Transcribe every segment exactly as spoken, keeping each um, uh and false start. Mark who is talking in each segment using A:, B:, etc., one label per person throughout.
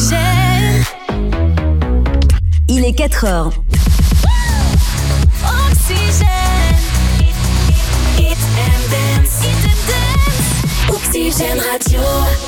A: Oxygène.
B: Il est quatre heures.
A: Oxygène. Hit and dance. Hit and dance. Oxygène Radio.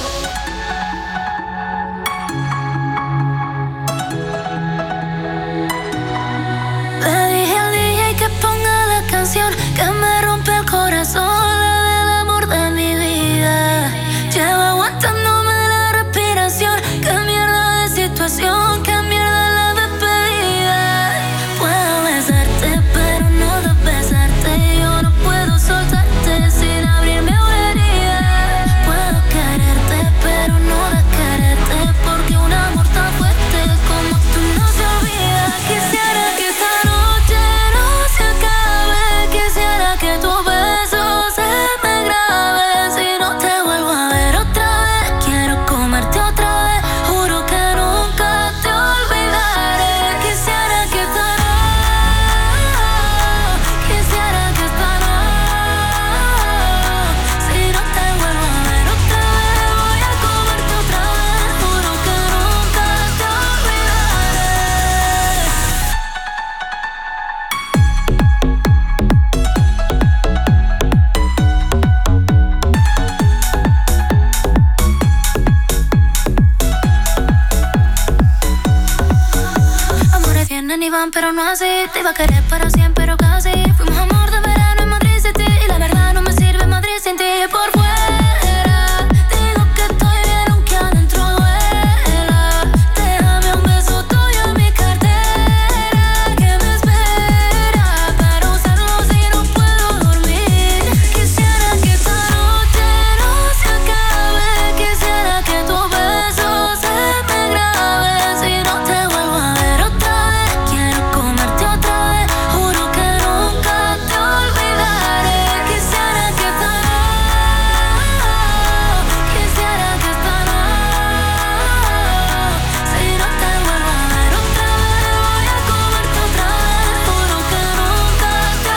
C: Le dije al D J que ponga la canción que me rompe el corazón, la del amor de mi vida. Llevo aguantándome la respiración. Qué mierda de situación, qué mierda la despedida. Puedo besarte, pero no de besarte. Yo no puedo soltarte sin abrirme una herida. Puedo quererte, pero no de quererte, porque un amor tan fuerte como tú no se olvida. Quisiera que esta noche no se acabe. Quisiera que tu beso se me grabe. Si no te vuelvo a ver otra vez, quiero comerte otra vez. Juro que nunca te olvidaré. Quisiera que esta noche, quisiera que esta noche, si no te vuelvo a ver otra vez, voy a comerte otra vez. Juro que nunca te olvidaré. Amores vienen y van, pero no así. Te iba a querer para siempre, pero casi. Fuimos amor de verano en Madrid City, y la verdad no me sirve Madrid sin ti. Por fuera digo que estoy bien, aunque adentro duela. Déjame un beso tuyo en mi cartera que me espera para usarlo si no puedo dormir. Quisiera que esta noche no se acabe. Quisiera que tu beso se me grabe. Si no te vuelvo a ver otra vez, quiero comerte otra vez. Juro que nunca te olvidaré. Quisiera que esta noche, quisiera que esta noche, si no te vuelvo a ver otra vez, voy a comerte otra vez. Juro que nunca te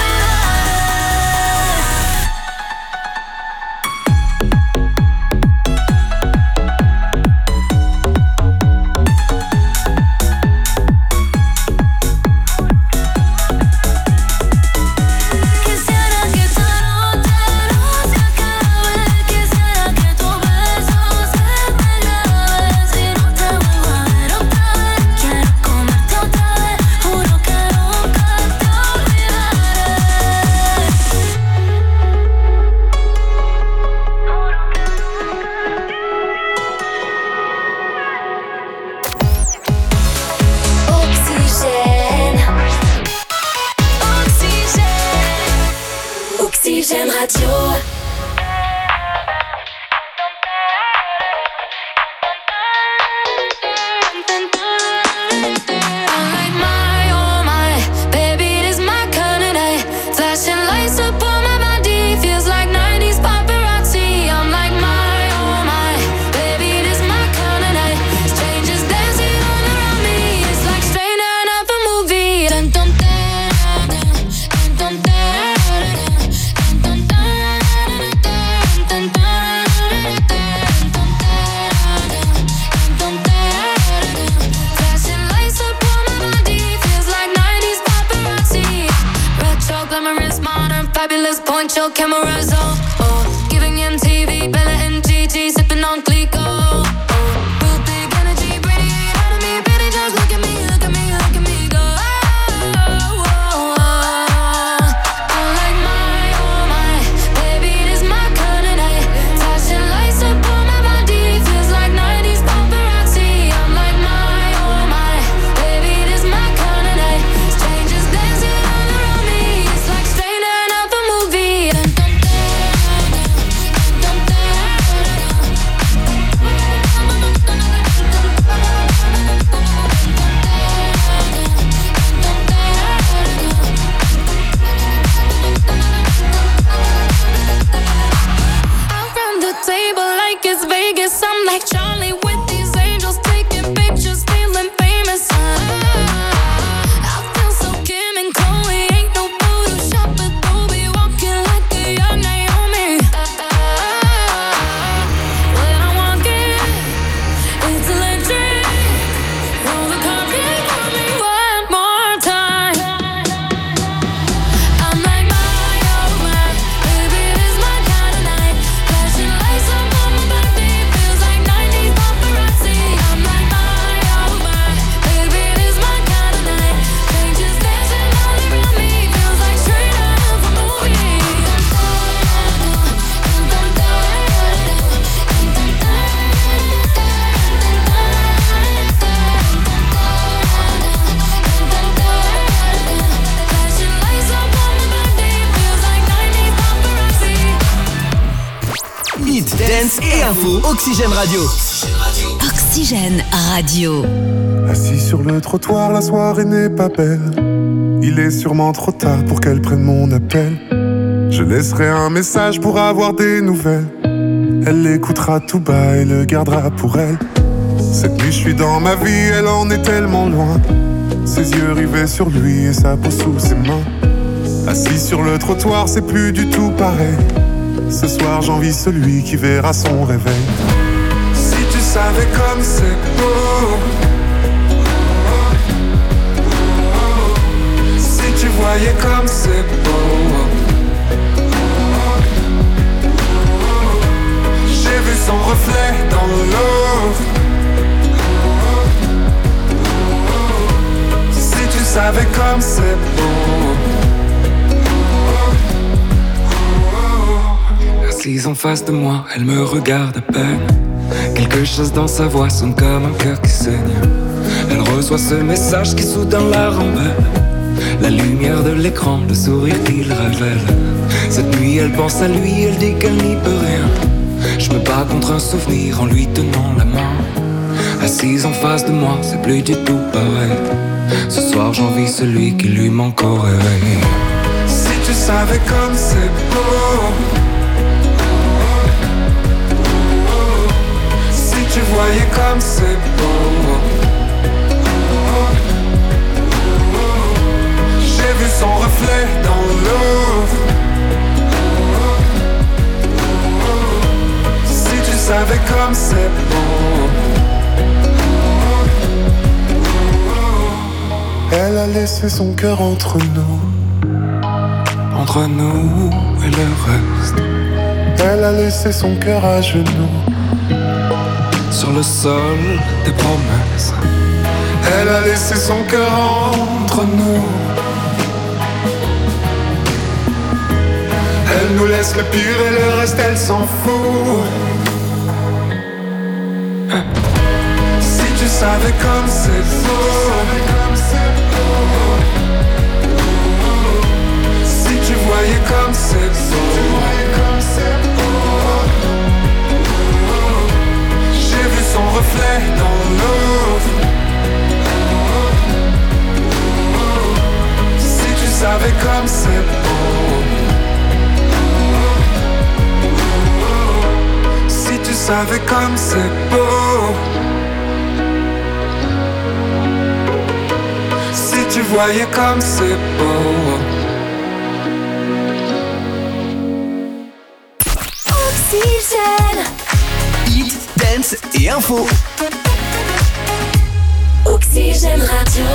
C: Quisiera que esta noche no se acabe. Quisiera que tu beso se me grabe. Si no te vuelvo a ver otra vez, quiero comerte otra vez. Juro que nunca te olvidaré.
A: Oxygène. Oxygène. Oxygène Radio.
C: I'm like my, oh my, baby, it is my kind of night. Flashing lights up on my body, feels like nineties paparazzi. I'm like my, oh my, baby, it is my kind of night. Strangers dancing all around me, it's like straight out of a movie. Dun, dun, dun, dun, dun, dun, dun, dun, dun, dun, dun, dun. Flashing lights up on my body, feels like nineties paparazzi. Retro, glamorous, modern, fabulous, point show cameras, oh, oh. Giving M T V, Bella and Gigi, sipping on Clico, oh. Real big energy, radiate out of me, baby, just look at me, look at me, look at me go, oh, oh, oh. I'm like my, oh my, baby, it is my kind of night. Flashing lights up on my body, feels like nineties paparazzi. I'm like my, oh my, baby, it is my kind of night. Strangers dancing all around me, it's like straight out of a movie. Dun, dun, dun, dun, dun, dun, dun.
D: dance et info. Oxygène Radio.
B: Oxygène Radio.
E: Assis sur le trottoir, la soirée n'est pas belle. Il est sûrement trop tard pour qu'elle prenne mon appel. Je laisserai un message pour avoir des nouvelles. Elle l'écoutera tout bas et le gardera pour elle. Cette nuit je suis dans ma vie, elle en est tellement loin. Ses yeux rivés sur lui et sa peau sous ses mains. Assis sur le trottoir, c'est plus du tout pareil. Ce soir j'envie celui qui verra son réveil. Si tu savais comme c'est beau, si tu voyais comme c'est beau. J'ai vu son reflet dans l'eau. Si tu savais comme c'est beau. Assise en face de moi, elle me regarde à peine. Quelque chose dans sa voix sonne comme un cœur qui saigne. Elle reçoit ce message qui soudain la rend belle. La lumière de l'écran, le sourire qu'il révèle. Cette nuit elle pense à lui, elle dit qu'elle n'y peut rien. Je me bats contre un souvenir en lui tenant la main. Assise en face de moi, c'est plus du tout pareil. Ce soir j'envie celui qui lui manque au réveil. Si tu savais comme c'est beau. Si tu voyais comme c'est beau. J'ai vu son reflet dans l'eau. Si tu savais comme c'est beau. Elle a laissé son cœur entre nous. Entre nous et le reste. Elle a laissé son cœur à genoux. Sur le sol des promesses. Elle a laissé son cœur entre nous. Elle nous laisse le pire et le reste elle s'en fout. Si tu savais comme c'est beau. Si tu voyais comme c'est beau. J'ai vu son reflet dans l'eau. Si tu savais comme c'est beau. Si tu savais comme c'est beau. Si tu voyais comme c'est beau.
A: Oxygène.
D: Hit, dance et info.
A: Oxygène Radio.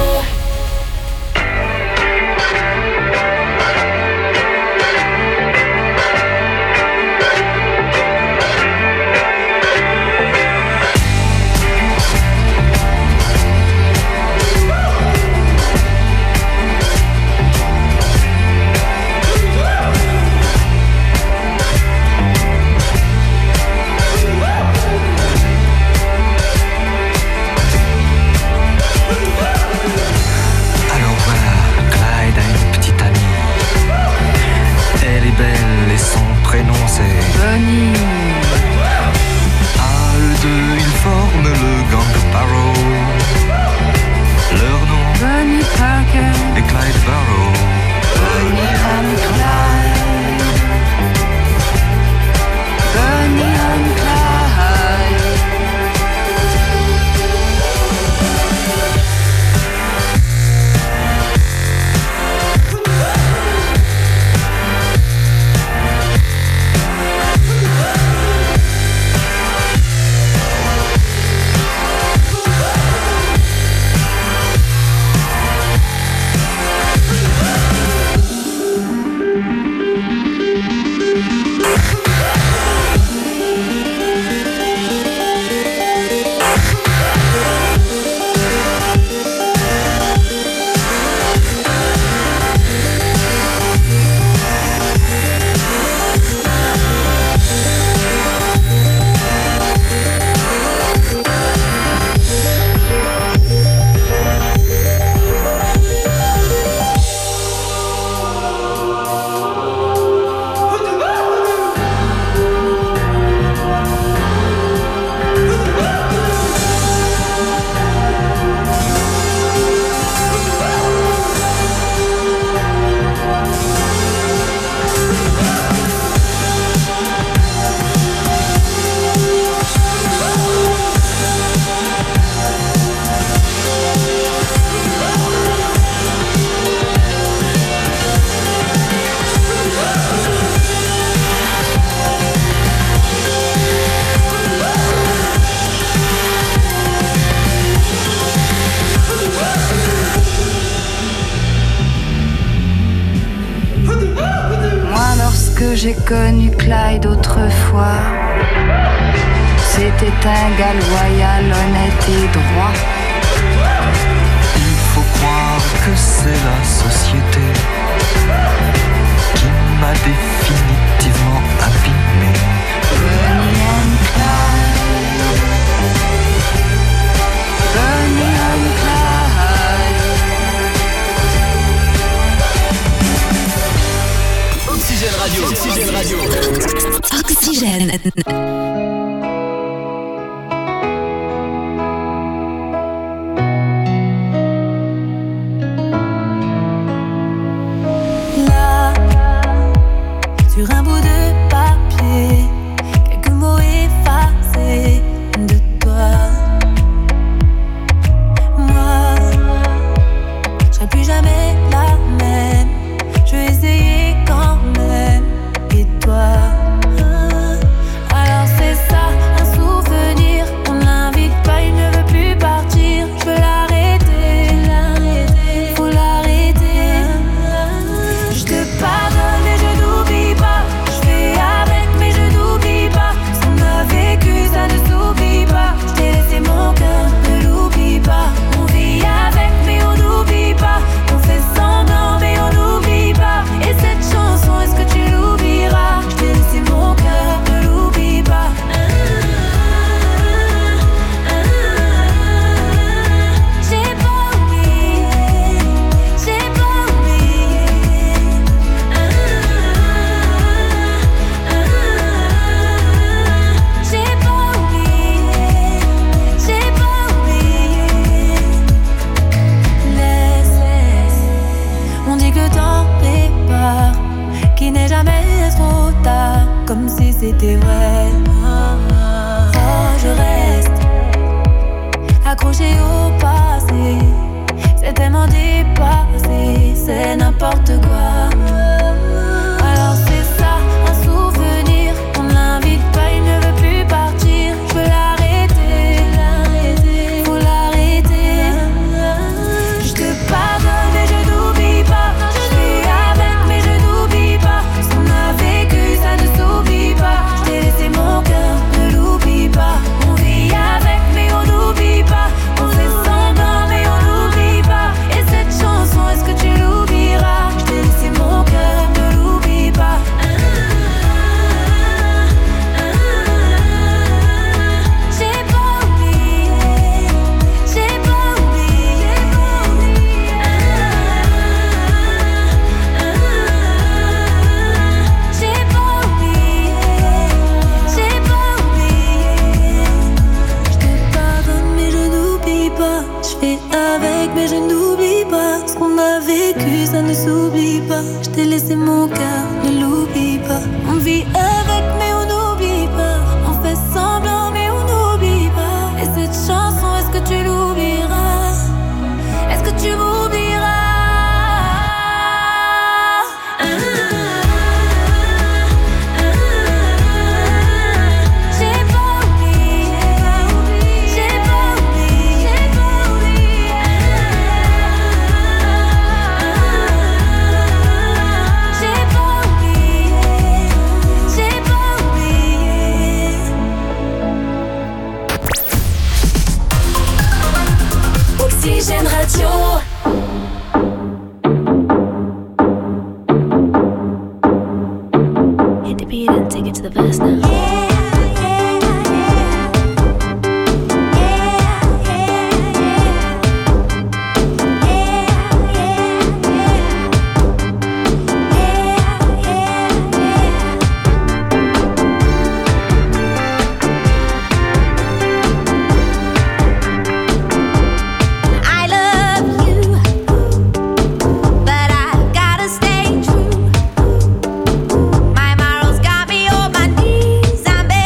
F: que j'ai connu Clyde autrefois. C'était un gars loyal, honnête et droit.
G: Il faut croire que c'est la société qui m'a définitivement abîmé.
F: Bonnie and Clyde, Bonnie and Clyde.
D: Oxygène Radio, Oxygène Radio.
B: Oxygène.
C: Sur un bout de papier, quelques mots effacés de toi. Moi, je serai plus jamais la même. Je vais essayer quand même. Et toi, alors c'est ça, un souvenir. On l'invite pas, il ne veut plus partir. Je veux l'arrêter, l'arrêter, faut l'arrêter. Je te pardonne et je n'oublie pas. Je fais avec mais je n'oublie pas. Ce qu'on a vécu ça ne s'oublie pas. Je t'ai laissé mon cœur, ne l'oublie pas. On vit avec mais on n'oublie pas. On fait semblant mais on n'oublie pas. Et cette chanson est-ce que tu l'oublieras? Je t'ai laissé mon cœur, ne l'oublie pas. J'ai pas oublié, j'ai pas oublié. J'ai pas oublié, j'ai pas oublié. Laisse, laisse. On dit que le temps répare, qu'il n'est jamais trop tard, comme si c'était vrai. Oh, je reste accroché au passé, c'est tellement dépassé, c'est n'importe quoi. Alors c'est ça, un souvenir. On ne l'invite pas, il ne veut plus partir. Je veux l'arrêter, l'arrêter, faut l'arrêter. Je te pardonne et je n'oublie pas. Je suis avec mais je n'oublie pas. Ce qu'on a vécu ça ne s'oublie pas. Je t'ai laissé mon cœur, ne l'oublie pas. On vit avec mais on n'oublie pas. On fait semblant mais on n'oublie pas. Et cette chanson est-ce que tu l'oublieras? Je t'ai laissé mon cœur, ne l'oublie pas. J'ai pas oublié, j'ai pas oublié. J'ai pas oublié, j'ai pas oublié. Je te pardonne mais je n'oublie pas. Je fais avec mais je n'oublie pas. Ce qu'on a vécu ça ne s'oublie pas. Je t'ai laissé mon cœur, ne l'oublie pas. On vit avec mais on n'oublie pas. On fait semblant mais on n'oublie pas. Et cette chanson est-ce que tu l'oublieras? Est-ce que tu m'oublieras? J'ai pas oublié, j'ai pas oublié, j'ai pas oublié. J'ai pas oublié, j'ai pas oublié.
A: Oxygène Radio.
C: Hit the beat and take it to the verse now. I love you, but I gotta stay true. My morals got me on my knees. I'm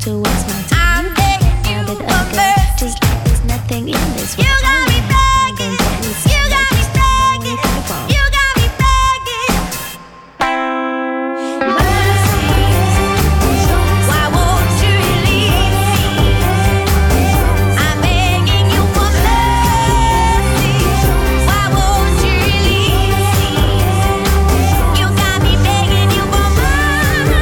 C: So what's my time? I'm begging you for mercy. Just like there's nothing in this world. You got me begging. You got me begging. You got me begging. Mercy. Why won't you release me? I'm begging you for mercy. Why won't you release me? You got me begging you for mercy.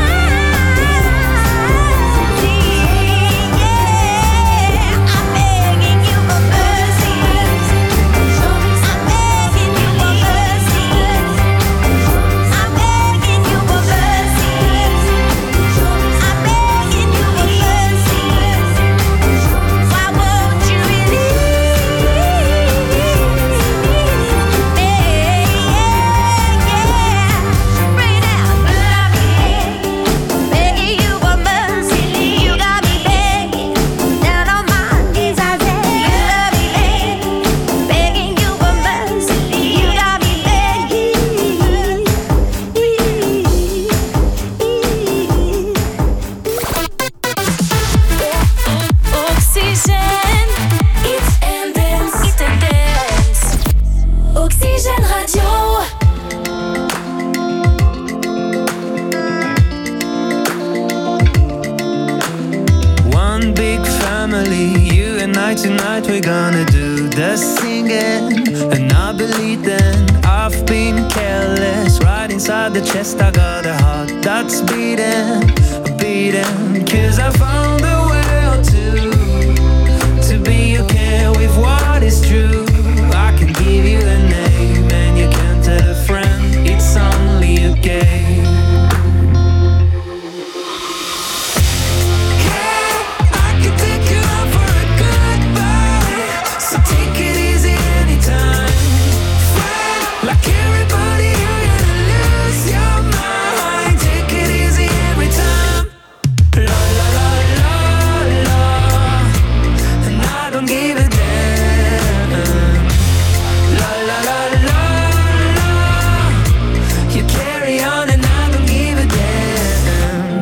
C: Yeah, I'm begging you for mercy. I'm begging you for mercy. I'm begging you for mercy. I'm begging you for mercy. Why won't you release me? Yeah, yeah. Right now, begging you for mercy. You got me begging down on my knees. I said, begging you for mercy. You got me begging. Oxygène, it's and dance, it's and dance. Oxygène Radio.
G: One big family, you and I tonight, we're gonna do the singing. And I believe then I've been careless. Right inside the chest I got a heart that's beating, beating. Cause I found a way to, to be okay with what is true. I can give you a name and you can tell a friend it's only a game. I can take you out for a goodbye, so take it easy anytime. Like everybody, you're gonna lose your mind. Take it easy every time. La la la la la, and I don't give a damn. La la la la la, you carry on and I don't give a damn.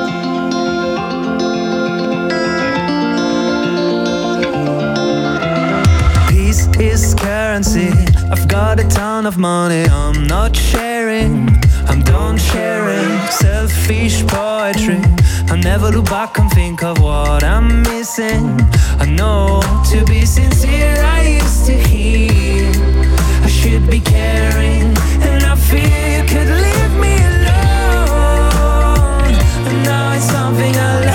G: Peace is currency. I've got a ton of money, I'm not sharing. I'm done sharing. Selfish poetry. I never look back and think of what I'm missing. I know to be sincere, I used to hear I should be caring, and I feel you could leave me alone. And now it's something I love.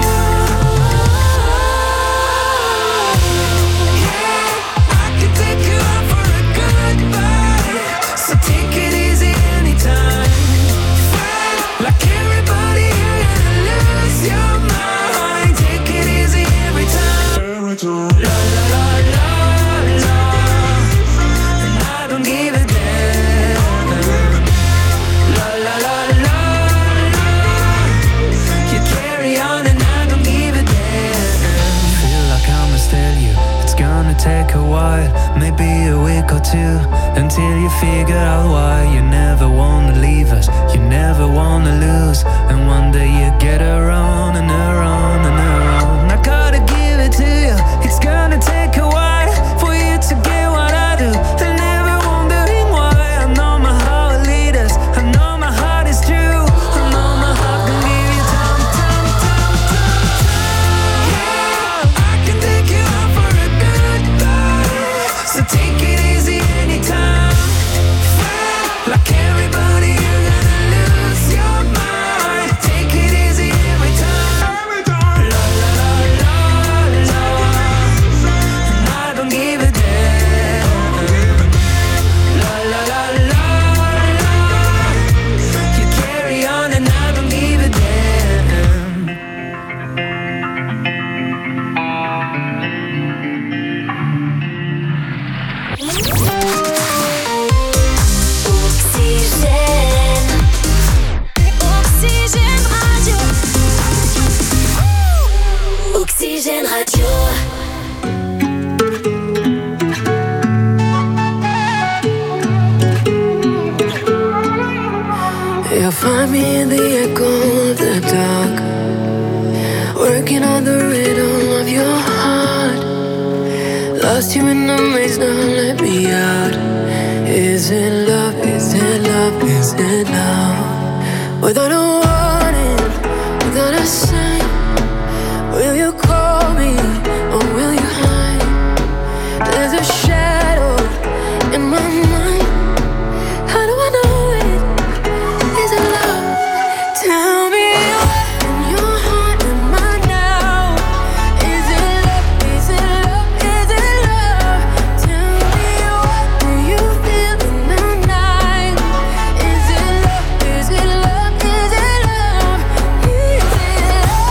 G: I can take you out for a goodbye, so take it easy anytime. Like everybody, you're gonna lose your mind. Take it easy every time. La la la la la, and I don't give a damn. La la la la la, you carry on and I don't give a damn. Feel like I must tell you, it's gonna take a while, maybe a week or two, until you figure out why you never wanna leave us, you never wanna lose. And one day you get around and around and around. I gotta give it to you, it's gonna take a while for you to get what I do. And never wondering why. I know my heart lead us, I know my heart is true. I know my heart can give you time, time, time, time, time. I can take you out for a goodbye, so take it easy anytime. Like everybody, you're gonna lose your mind. Take it easy every time. La la la la la, and I don't give a damn. La la la la la, you carry on and I don't give a damn.
A: Oxygène. Oxygène Radio. Oxygène Radio.
H: You'll find me in the echo of the dark,
C: working on the rhythm of your heart. Lost you in the maze, now let me out. Is it love, is it love, is it love? Without a warning, without a sign, will you call me or will you hide? There's a shadow in my mind. How do I know it? Is it love? Tell me what in your heart am I now? Is it love? Is it love? Is it love? Tell me what do you feel in the night? Is it love? Is it love? Is it love? Is it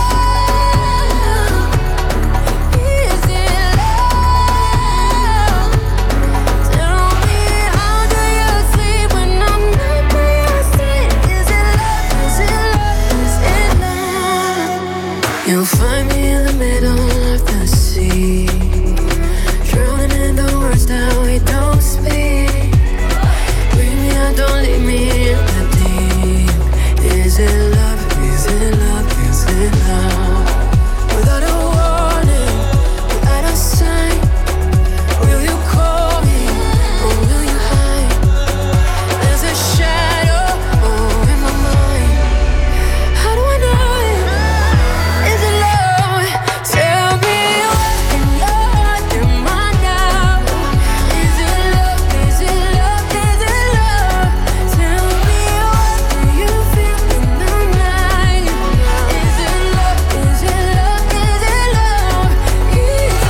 C: love? Is it love? Tell me how do you sleep when I'm not by your side? Is it love? Is it love? Is it love? You'll find me in the middle of the sea, drowning in the words that we don't speak. Bring me out, don't leave me in the deep. Is it love? Is it love? Is it love? Without a warning, without a sign, will you call me or will you hide? There's a shadow oh, in my mind. How do I know it? Is it love? Tell me what in your heart am I now? Is it love? Is it love? Is it love? Tell me what do you feel in the night? Is it love? Is it love? Is it love? Is it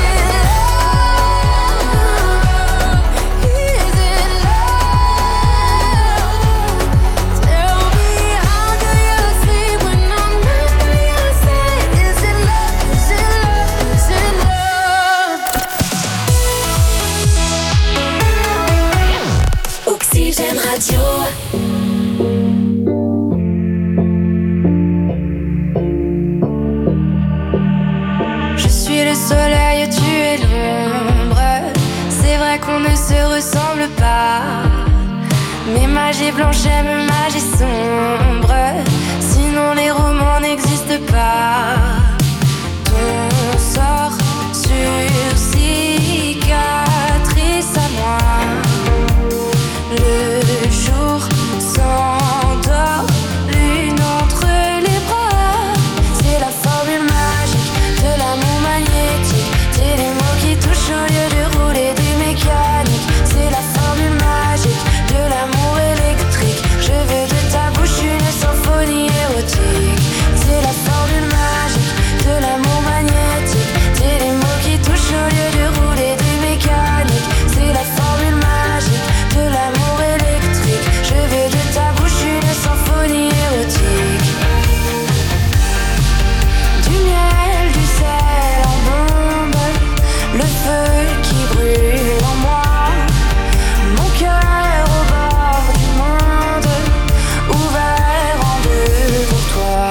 C: love? Is it love? Tell me how do you sleep when I'm not by your side? Is it love? Is it love? Is it love?
A: Oxygène Radio.
C: Je suis le soleil, tu es l'ombre. C'est vrai qu'on ne se ressemble pas, mais magie blanche aime magie sombre. Sinon les romans n'existent pas. Ton sort sur cicatrice à moi. Le jour s'endort, lune entre les bras. C'est la formule magique de l'amour magnétique. C'est les mots qui touchent au lieu de rouler des mécaniques. C'est la formule magique de l'amour électrique. Je veux de ta bouche une symphonie érotique. C'est la formule magique de l'amour magnétique. C'est les mots qui touchent au lieu de rouler des mécaniques. C'est la formule magique de l'amour électrique. Je veux de ta bouche une symphonie érotique. Du miel, du sel en bombe, le feu qui brûle en moi. Mon cœur au bord du monde, ouvert en deux pour toi.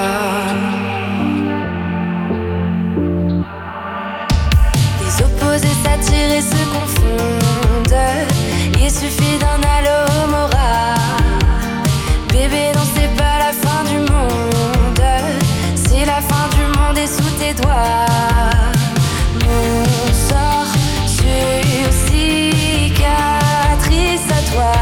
C: Les opposés s'attirent et se confondent. Il suffit d'un allomora. Bébé, non, c'est pas la fin du monde. C'est la fin du monde est sous tes doigts. Mon sort sur cicatrice à toi.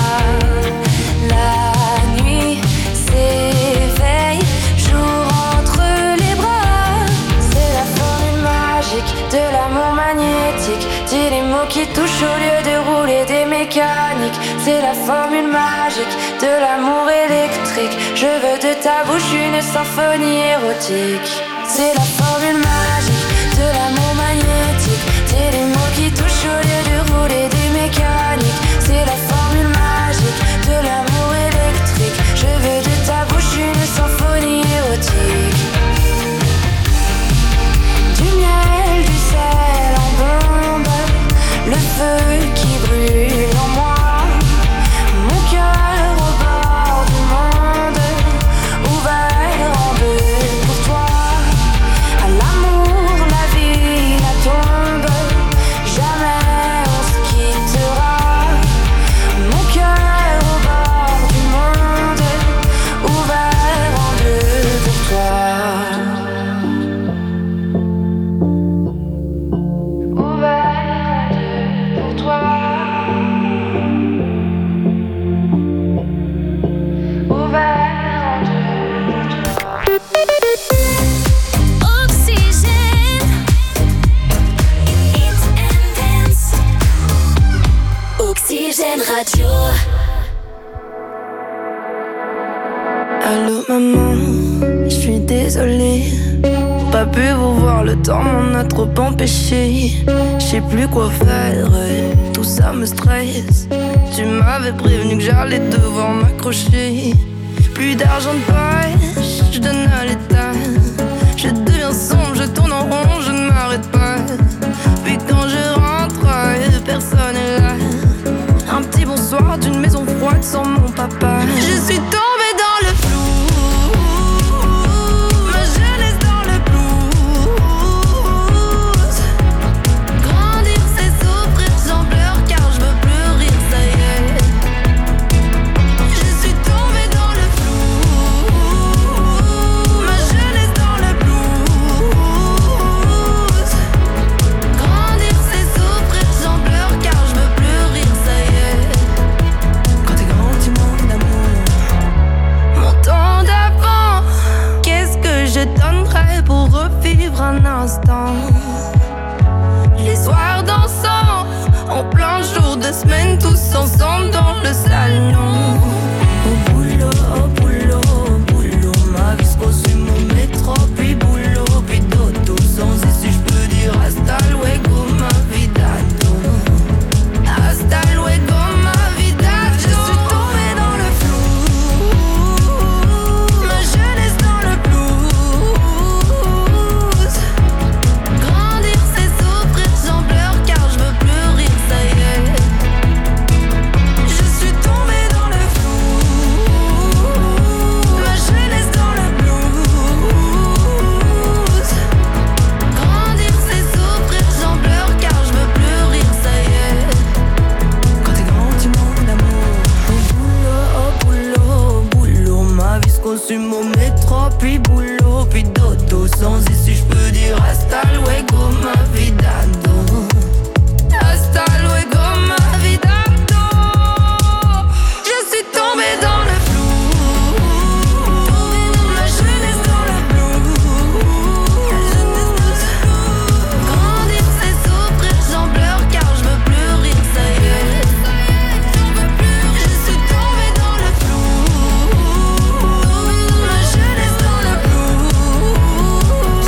C: La nuit s'éveille, jour entre les bras. C'est la formule magique de l'amour magnétique. Dis les mots qui touchent au lieu de rouler des mécaniques. C'est la formule magique de l'amour électrique. Je veux de ta bouche une symphonie érotique. C'est la formule magique de l'amour magnétique. Dis les mots qui touchent au lieu de rouler des mécaniques. C'est la formule magique de l'amour électrique. Je veux de ta bouche une symphonie érotique. Du miel, du sel en bombe, le feu qui brûle en moi. Mon cœur au bord du monde, ouvert en deux pour toi.
A: Radio.
H: Allô maman, je suis désolée. Pas pu vous voir, le temps m'en a trop empêché. Je sais plus quoi faire, tout ça me stresse. Tu m'avais prévenu que j'allais devoir m'accrocher. Plus d'argent de poche, je donne à l'État. Je deviens sombre, je tourne en rond, je ne m'arrête pas. Puis quand je rentre, personne est là. Un petit bonsoir d'une maison froide sans mon papa. Je suis tombée dans le flou. Ma jeunesse dans le blues. Grandir c'est souffrir, j'en pleure car je veux plus rire, ça y est. Je suis tombée dans le flou. Ma jeunesse dans le blues. Grandir c'est souffrir, j'en pleure car je veux plus rire, ça y est. Quand t'es grand tu manques d'amour. Mon temps d'avant, qu'est-ce que je donnerais pour revivre un instant. Les soirs dansants, en plein jour de semaine, tous ensemble dans le salon. Au boulot, au boulot, au boulot, ma vie se consume au métro, puis boulot, puis dodo, sans issue, je peux dire hasta luego, ma vida, hasta luego, ma vida. Je suis tombée dans le flou, ma jeunesse dans le blues. Grandir c'est souffrir, j'en pleure car je veux plus rire, ça y est. Je suis tombée dans le flou, ma jeunesse dans le blues. Grandir c'est souffrir, j'en pleure car je veux plus rire, ça y est. Quand t'es grand tu manques d'amour. Au boulot, au boulot, au boulot, ma vie se consume au métro, puis boulot, puis dodo, sans issue je peux dire hasta luego, ma vida, hasta luego, ma vida. Je suis tombée dans le flou, ma jeunesse dans le blues. Grandir c'est souffrir, j'en pleure car je veux plus rire, ça y est. Je suis tombée dans le flou, ma jeunesse dans le blues.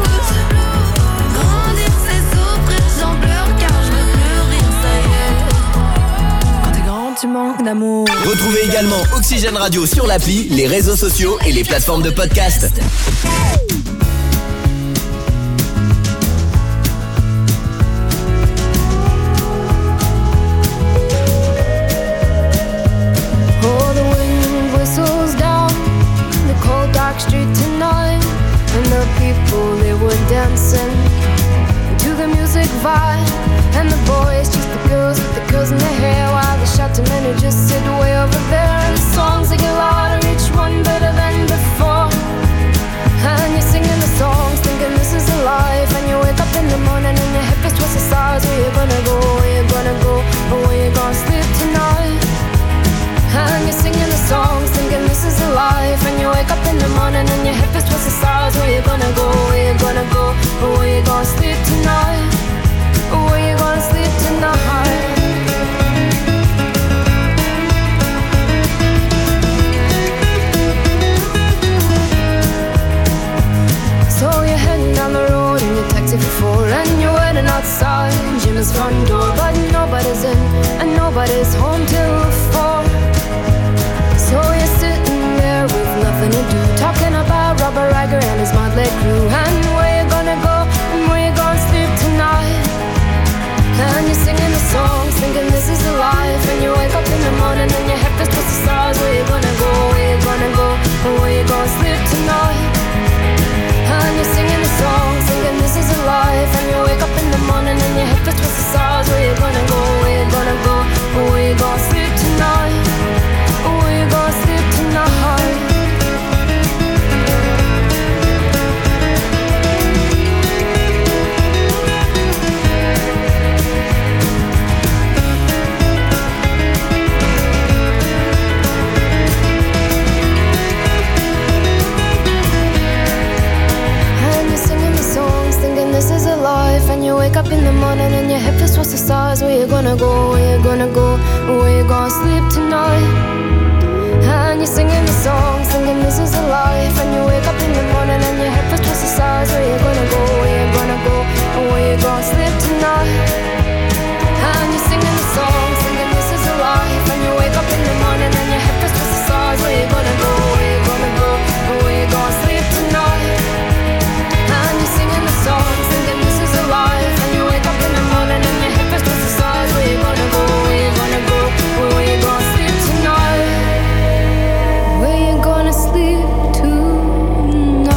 H: Grandir c'est souffrir, j'en pleure car je veux plus rire, ça y est. Quand t'es grand tu manques d'amour.
D: Retrouvez également Oxygène Radio sur l'appli, les réseaux sociaux et les plateformes de podcast.
C: Oh, the wind whistles down the cold dark street tonight, and the people they were dancing to the music vibe, and the boys just the girls with the girls in their hair, while the shouting men who just sit way over there, and the songs they get louder, each one better than before. And you're singing the songs, thinking this is a life, and you wake up in the morning and your hip is twisted sides. Where you gonna go? Where you gonna go? Or where you gonna sleep tonight? And you're singing the songs, thinking this is a life, and you wake up in the morning and your hip is twisted sides. Where you gonna go? Where you gonna go? Or where you gonna sleep tonight? Or where you gonna sleep tonight? So you're heading down the road in your taxi for four, and you're waiting outside Jim's front door, but nobody's in and nobody's home till four. So you're sitting there with nothing to do, talking about Robert Riger and his motley crew, and where you gonna go and where you gonna sleep tonight. And you're singing the songs, thinking this is a life, and you wake up in the morning and your head feels twisted stars. Where you gonna go? Where you gonna go? Or where you gonna sleep tonight? And you're singing the song, thinking this is a life, and you wake up in the morning and your head feels twisted stars. Where you gonna go? Where you gonna go? Or where you gonna sleep tonight? Or where you gonna sleep tonight? wake up in the morning and your head feels twice the size. Where you gonna go, where you gonna go, where you gonna sleep tonight? And you're singing the song, singing this is a life. And you wake up in the morning and your head feels twice the size. Where you gonna go, where you gonna go, and where you gonna sleep tonight? And you're singing the song, singing this is a life. And you wake up in the morning and your head feels twice the size. Where you gonna go, where you gonna go, and where you gonna sleep tonight? And you're singing the song, singing this is a life. And you wake up in the morning and your head feels twice the size. Where you gonna go, where you gonna go, and where you gonna sleep tonight? Where you gonna sleep tonight?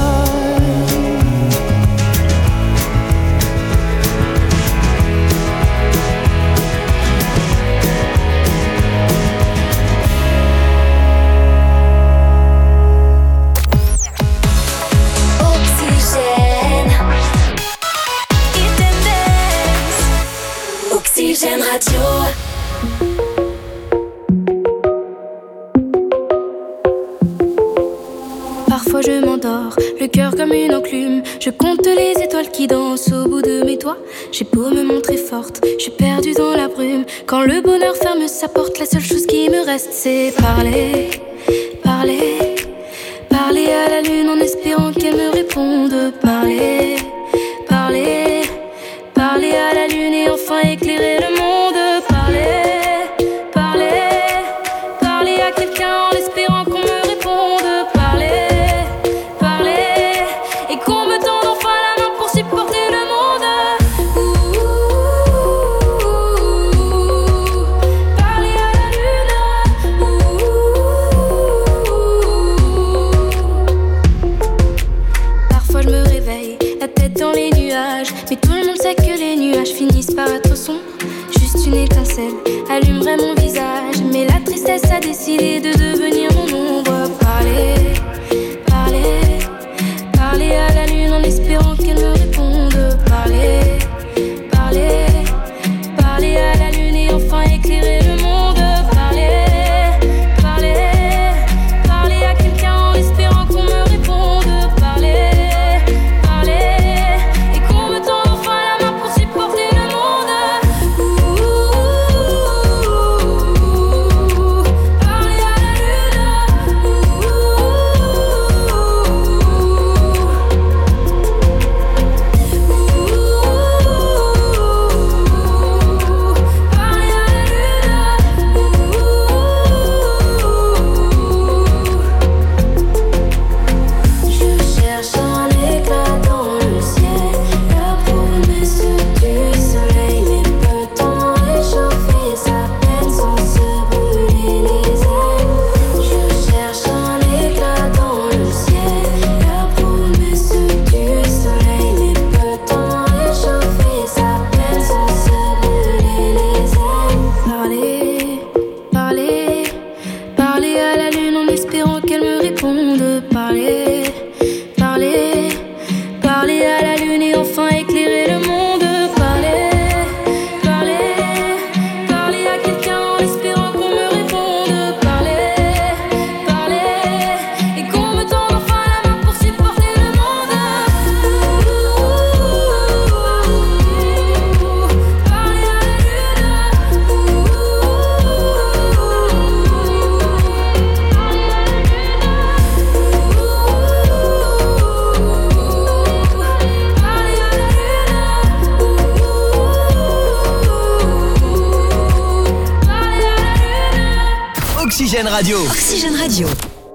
A: Oxygène. Oxygène Radio.
C: Parfois je m'endors, le cœur comme une enclume. Je compte les étoiles qui dansent au bout de mes doigts. J'ai beau me montrer forte, je suis perdue dans la brume. Quand le bonheur ferme sa porte, la seule chose qui me reste c'est parler, parler, parler à la lune en espérant qu'elle me réponde. Parler, parler, parler à la lune et enfin éclairer le monde. Parler, parler, parler à quelqu'un en espérant qu'on me réponde. Parler, parler, et qu'on me tende enfin la main pour supporter le monde. Ouh, parler à la lune. Ouh. Parfois je me réveille, la tête dans les nuages, mais tout le monde sait que les nuages finissent par être sombres. Juste une étincelle allumerait mon visage, mais la tristesse a décidé de devenir mon ombre. Parler, parler, parler à la lune en espérant qu'elle me réponde. Parler, parler, parler à la lune et enfin éclairer le monde. Parler, parler, parler à quelqu'un en espérant qu'on me réponde. Parler, parler, et qu'on me tende enfin la main pour supporter le monde. Ouh, parler à la lune.
D: Oxygène Radio.
B: Oxygène Radio.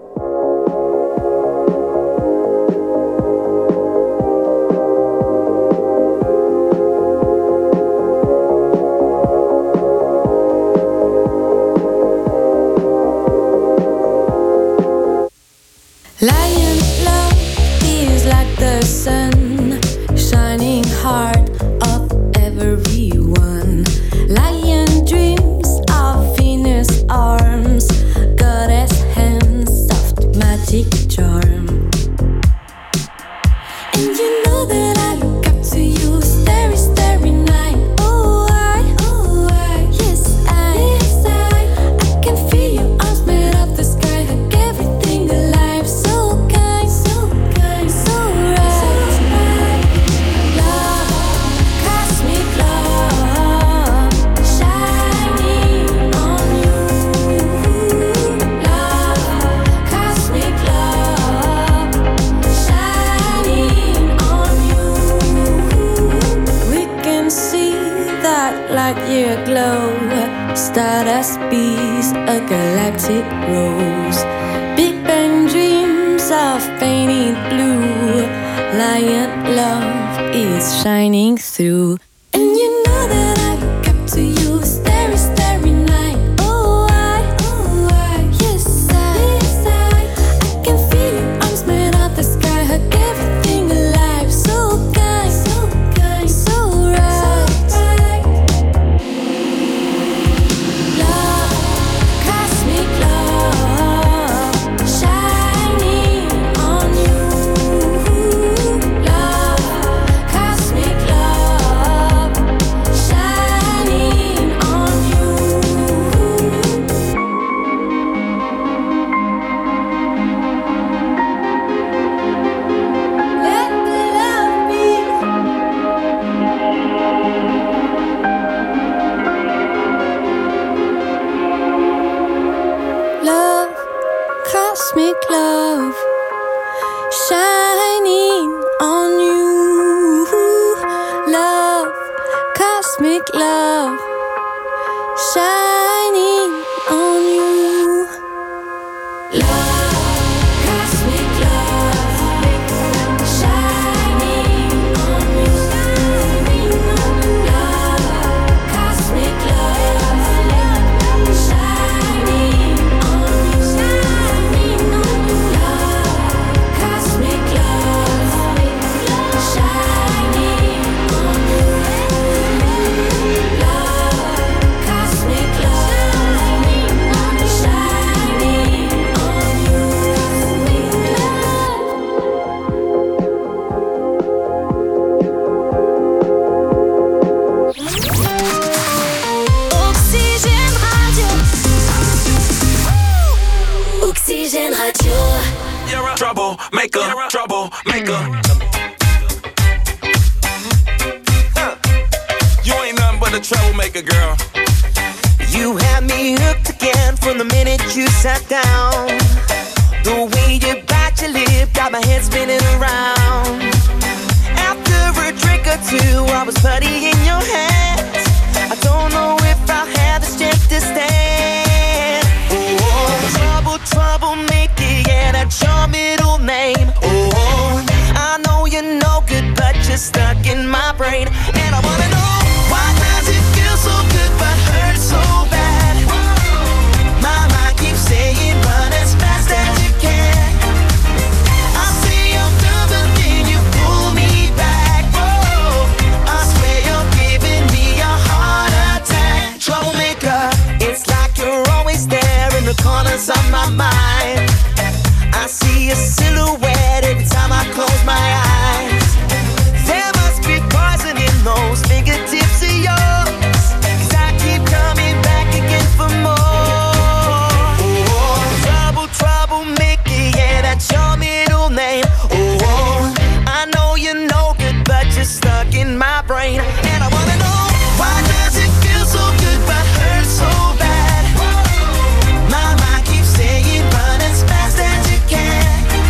C: Lion love is like the sun, shining hard of everyone. Lion dreams of Venus arms, goddess hands, soft magic charm. And you know that I look up to you, starry, starry night. Oh, I, oh, I, yes, I, yes, I, I can feel your arms made of the sky, like everything alive. So kind, so kind, so right. Love, cosmic. light year glow. Stardust bees, a galactic rose. Big Bang dreams of painted blue. Lion love is shining through. And you know that I look up to you, starry, starry night. Oh, I, oh, I, yes, I, yes, I, I can feel your arms made of the sky, hug everything alive. So kind, so kind, so right. So right. Love, cosmic love, shining on you. Love, cosmic love, shining on you. Let the love be. Love, cosmic love, shining on you. Love, cosmic love, shining on you. Love, cosmic love, shining on you. Love, cosmic love, shining on you. Love, cosmic love, shining on you. Love, cosmic love, shining on you.
A: Oxygène Radio. Oxygène Radio.
G: You're a troublemaker, troublemaker. Uh, You ain't nothing but a troublemaker, girl.
I: You had me hooked again from the minute you sat down. The way you bite your lip got my head spinning around. After a drink or two, I was putty in your hands. I don't know if I'll have the strength to stand. Oh, trouble, troublemaker, yeah, that's your middle name. Oh, I know you're no good, but you're stuck in my brain. And I wanna know, why does it feel so good but hurt so bad? My mind keeps saying run as fast as you can. I say I'm done, but then you pull me back. Whoa, I swear you're giving me a heart attack. Troublemaker, it's like you're always there in the corners of my mind. I see a silhouette every time I close my eyes. There must be poison in those fingertips of yours, 'cause I keep coming back again for more. Oh, trouble, troublemaker, yeah, that's your middle name. Oh, I know you're no good, but you're stuck in my brain. And I wanna know, why does it feel so good but hurt so bad? My mind keeps saying run as fast as you can.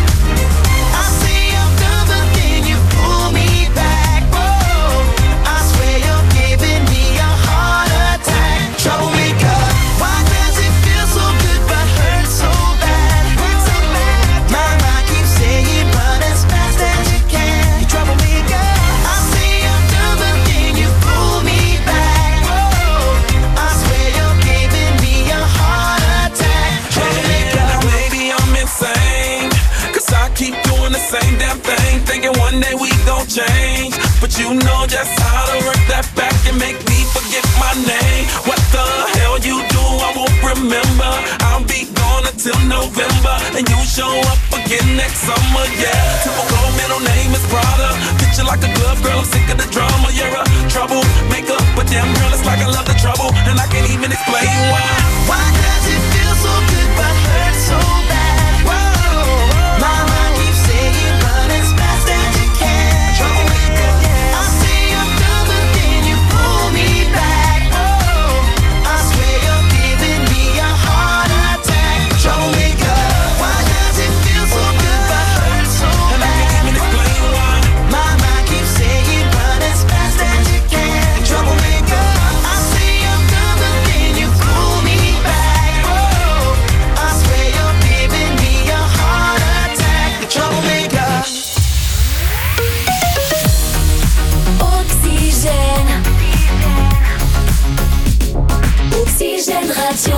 I: I say I'm done, but then you pull me back. Whoa, I swear you're giving me a heart attack. Troublemaker, why does it feel so good but hurt so bad? So bad. My mind keeps saying run as fast as you can. You troublemaker, I say I'm done, but then you pull me back. Whoa, I swear you're giving me a heart attack. Troublemaker.
G: Yeah, maybe I'm insane, 'cause I keep doing the same damn thing, thinking one day we gon' change. But you know just how to work that back and make me forget my name. What the hell you do, I won't remember. I'll be gone until November, and you show up again next summer, yeah. Typical middle name is Prada. Picture like a glove, girl, I'm sick of the drama. You're a troublemaker, but damn girl, it's like I love the trouble, and I can't even explain why.
I: Why does it feel so good but hurt so bad? Whoa, my mind keeps saying run as fast as you can. Troublemaker, I say I'm done, but then you pull me back. Whoa, I swear you're giving me a heart attack. Troublemaker, why does it feel so good but hurt so
G: And I
I: bad?
G: can't even explain why.
I: My mind keeps saying run as fast as you can. Troublemaker, I say
A: Oxygène Radio.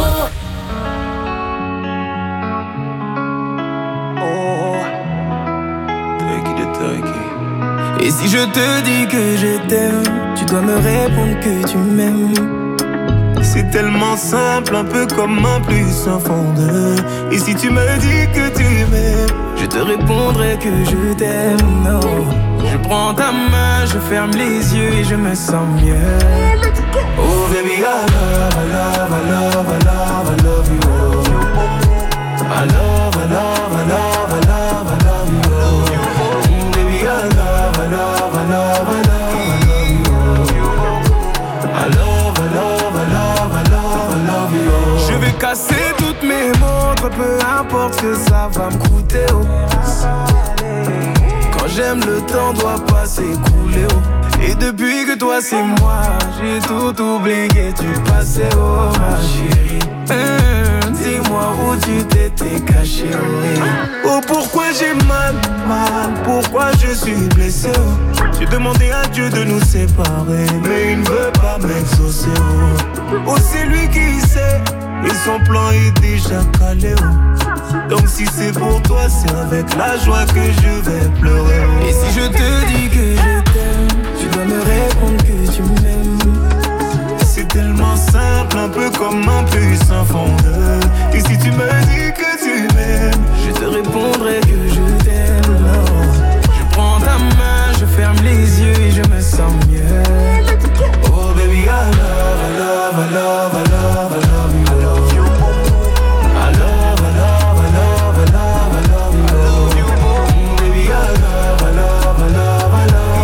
G: Et si je te dis que je t'aime, tu dois me répondre que tu m'aimes. C'est tellement simple, un peu comme un plus un fondeur. Et si tu me dis que tu m'aimes, je te répondrai que je t'aime. Non, je prends ta main, je ferme les yeux et je me sens mieux. Oh baby, I love, I love, I love, I love, I love you. I love, I love, I love, I love, I love you. Mm, baby, I love, I love, I love, I love, I love you. I love, I love, I love, I love, I love you. Je vais casser toutes mes montres, peu importe ce que ça va me coûter. Oh. Quand j'aime, le temps doit pas s'écouler. Oh. Et depuis que toi c'est moi, j'ai tout oublié, tu passais, oh ma chérie. Mmh, dis-moi où tu t'étais caché, oui. Oh pourquoi j'ai mal, mal, pourquoi je suis blessé, oh. J'ai demandé à Dieu de nous séparer, mais il ne veut pas m'exaucer, oh. Oh c'est lui qui sait, et son plan est déjà calé, oh. Donc si c'est pour toi, c'est avec la joie que je vais pleurer, oh. Et si je te dis que je t'aime, tu dois me répondre que tu m'aimes. C'est tellement simple, un peu comme un puissant fondeur. Et si tu me dis que tu m'aimes, je te répondrai que je t'aime. Non. Je prends ta main, je ferme les yeux et je me sens mieux. Oh baby, I love, I love, I love, I love, I love you. I love you. I love, I love, I love, I love, I love you. Mm, baby, I love, I love, I love, I love.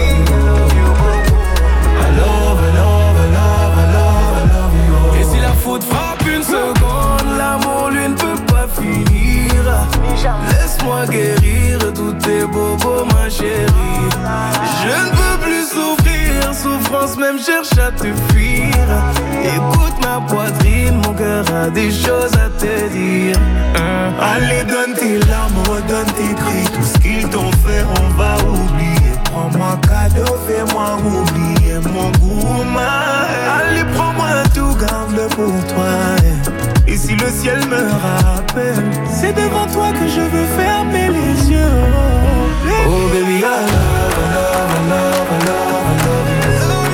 G: Et si la faute frappe une seconde, l'amour lui ne peut pas finir. Laisse-moi guérir tous tes bobos, ma chérie. Je ne peux plus souffrir, souffrance même cherche à te fuir. Écoute ma poitrine, mon cœur a des choses à te dire. hein. Allez donne tes larmes, donne tes cris, tout ce qu'ils t'ont fait on va oublier. Prends-moi cadeau, fais-moi oublier mon goût, ma. Allez, prends-moi tout, garde-le pour toi. Et si le ciel me rappelle, c'est devant toi que je veux fermer les yeux. Oh baby, I love, I love, I love, I love, I love you.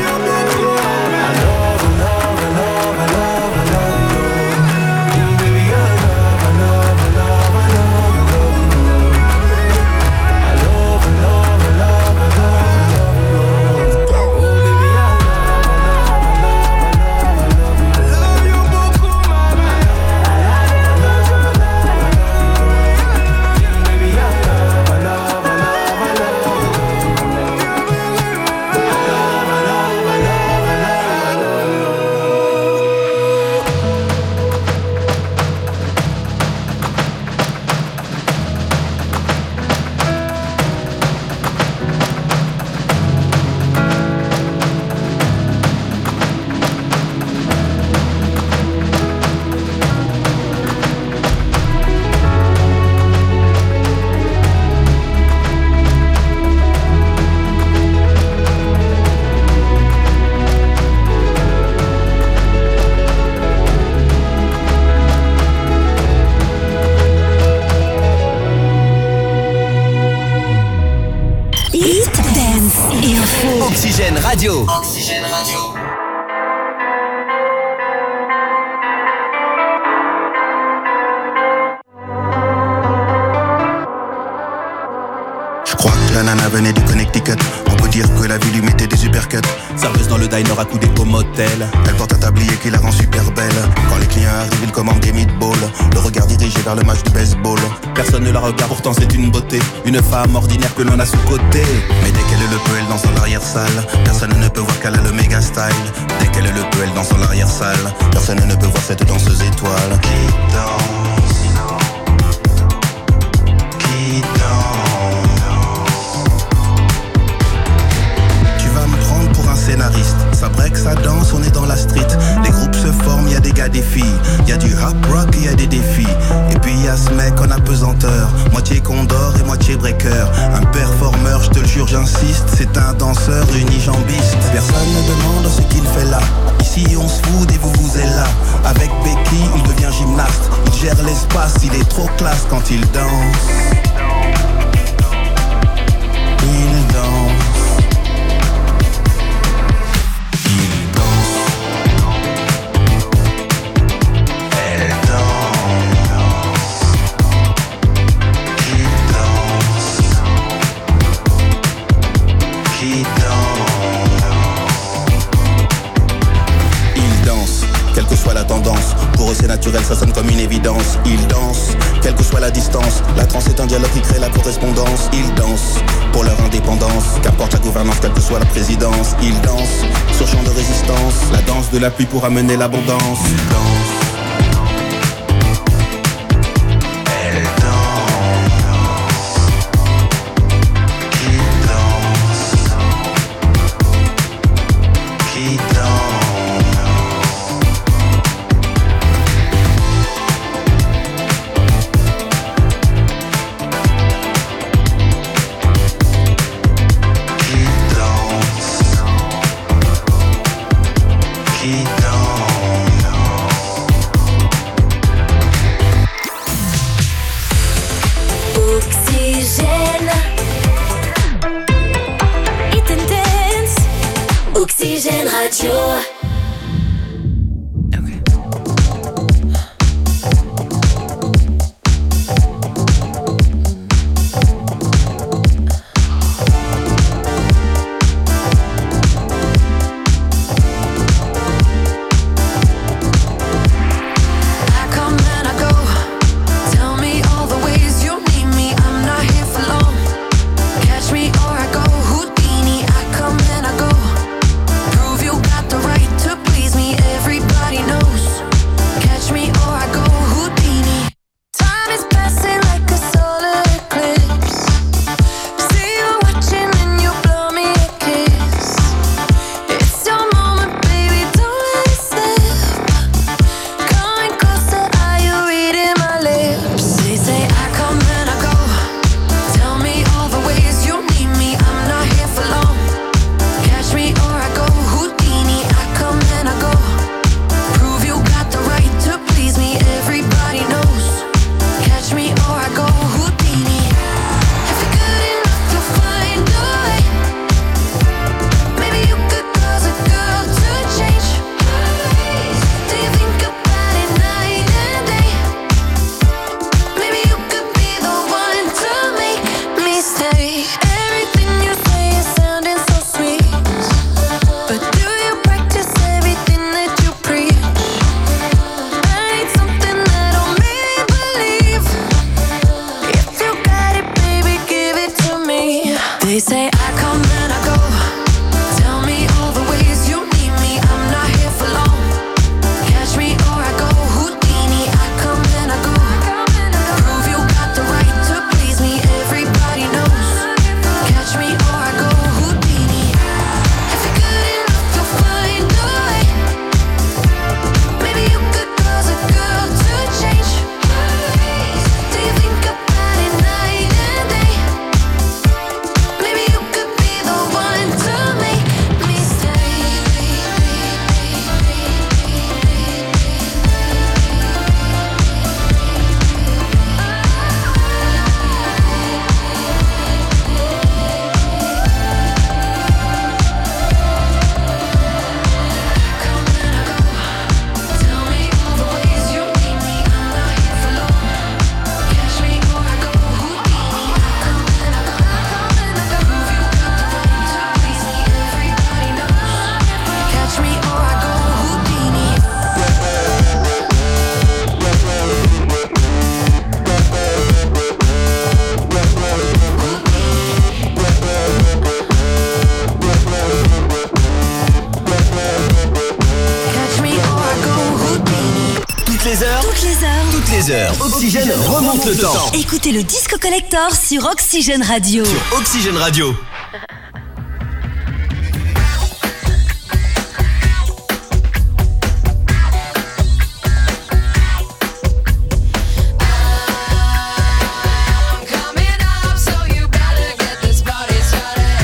D: Oxygène Radio.
J: Oxygène Radio.
K: Je crois que la nana venait du Connecticut. On peut dire que la vie lui mettait des uppercuts.
L: Serveuse dans le diner accoudée au motel.
K: Elle porte un tablier qui la rend super belle. Quand les clients arrivent, ils commandent des meatballs. Le regard dirigé vers le match du baseball.
L: Personne ne la regarde, pourtant c'est une beauté. Une femme ordinaire que l'on a sous côté.
K: Mais dès qu'elle le peut, elle danse dans l'arrière-salle. Personne ne peut voir qu'elle a le méga style. Dès qu'elle le peut, elle danse dans l'arrière-salle. Personne ne peut voir cette danseuse étoile. Qui danse, qui danse. Tu vas me prendre pour un scénariste. Ça break, ça danse, on est dans la street. Les groupes se forment, y'a des gars, des filles. Y'a du hop rock, y'a des défis. Et puis y'a ce mec en apesanteur, moitié condor et moitié breaker. Un performeur, je te le jure, j'insiste, c'est un danseur unijambiste. Personne ne demande ce qu'il fait là. Ici on se fout et vous vous êtes là. Avec Becky, il devient gymnaste. Il gère l'espace, il est trop classe quand il danse. Il danse. La tendance, pour eux c'est naturel, ça sonne comme une évidence. Ils dansent, quelle que soit la distance. La trance est un dialogue qui crée la correspondance. Ils dansent pour leur indépendance, qu'importe la gouvernance, quelle que soit la présidence. Ils dansent sur champ de résistance, la danse de la pluie pour amener l'abondance. Ils dansent.
A: Oxygène Radio.
D: Oxygène remonte le temps.
B: Écoutez le Disco Collector sur Oxygène Radio.
D: Sur Oxygène Radio.
H: Coming up, so you better get this party started.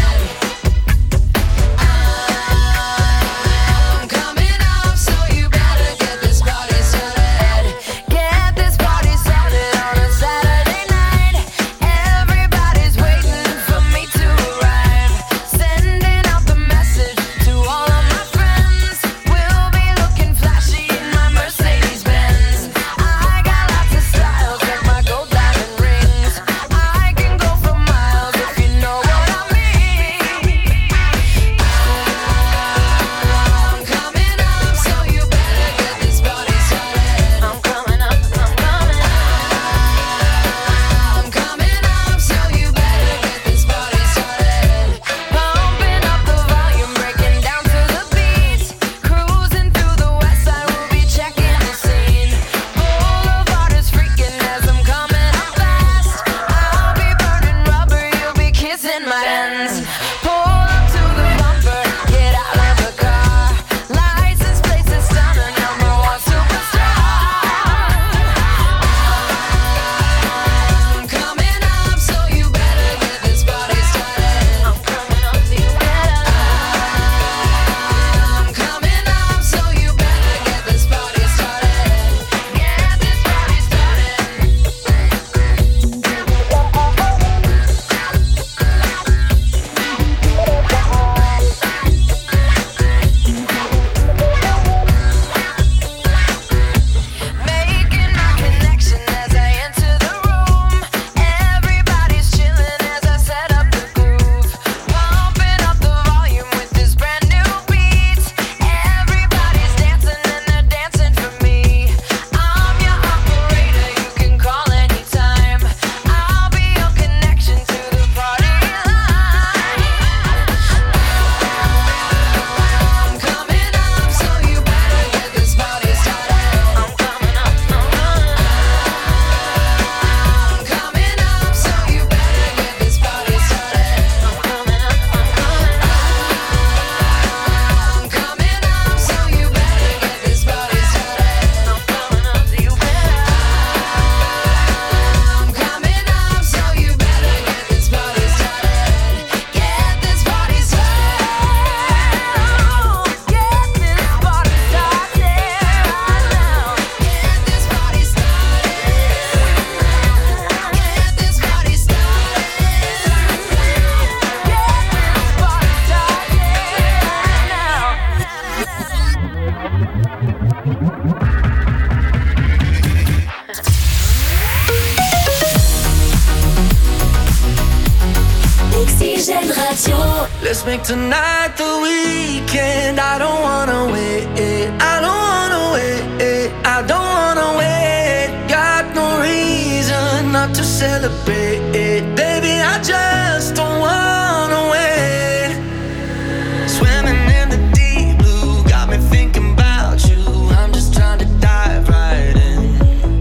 G: make tonight the weekend. I don't wanna wait, I don't wanna wait, I don't wanna wait. Got no reason not to celebrate, baby, I just don't wanna wait. Swimming in the deep blue, got me thinking about you. I'm just trying to dive right in.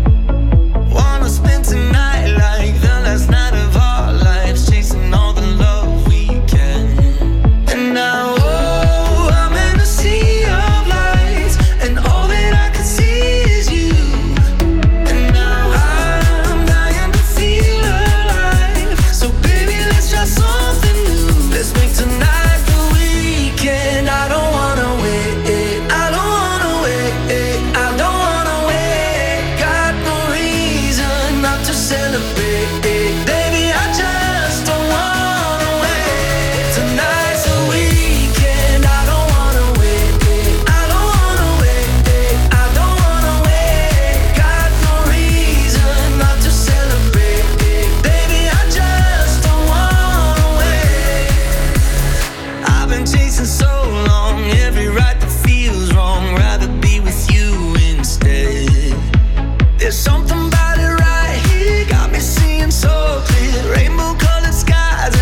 G: Wanna spend tonight like the last night of our lives, chasing all the love we can. And now, oh, I'm in a sea of lights, and all that I can see is you. And now I'm dying to feel alive. So baby, let's try something new. Let's make tonight the weekend. I don't wanna wait, I don't wanna wait, I don't wanna wait. Got no reason not to celebrate, baby, I just don't wanna wait. Tonight's the weekend. I don't wanna wait, I don't wanna wait, I don't wanna wait. Got no reason not to celebrate, baby, I just don't wanna wait. I've been chasing so long, every right that feels wrong, rather be with you instead. There's something about it right here, got me seeing so clear, rainbow colored skies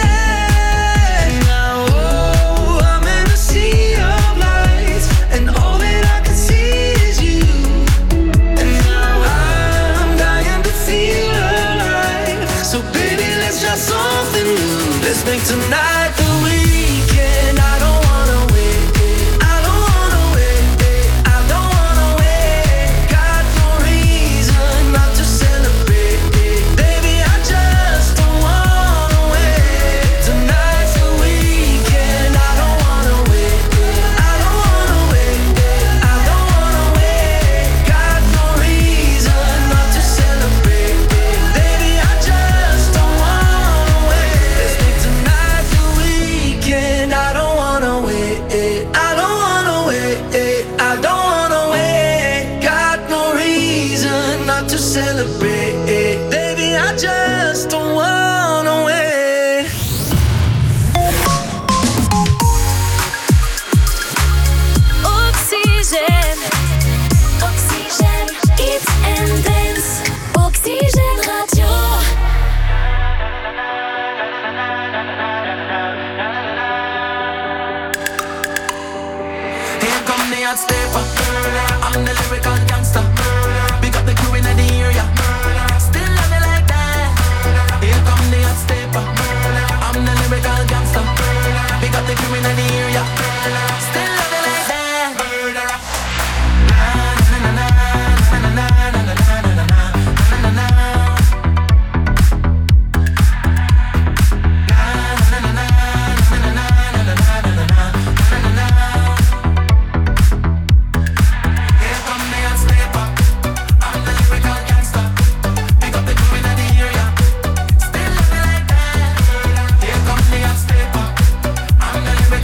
G: ahead. Now, oh, I'm in a sea of lights, and all that I can see is you. And now I'm dying to feel alive. So baby, let's try something new. Let's make tonight the weekend. I don't wanna wait, I don't wanna wait, I don't wanna wait. Got no reason not to celebrate, baby, I just don't wanna wait. Tonight's the weekend. I don't wanna wait, I don't wanna wait, I don't wanna wait. Got no reason not to celebrate, baby, I just don't wanna wait. Let's make tonight the weekend. I don't wanna wait, I don't wanna wait, I don't wanna wait. Got no reason not to celebrate, baby, I just don't wanna wait.
C: Oxygène, Oxygène, hits and dance. Oxygène Radio.
G: Here come the hot stepper, girl, I'm the lyrical gangster.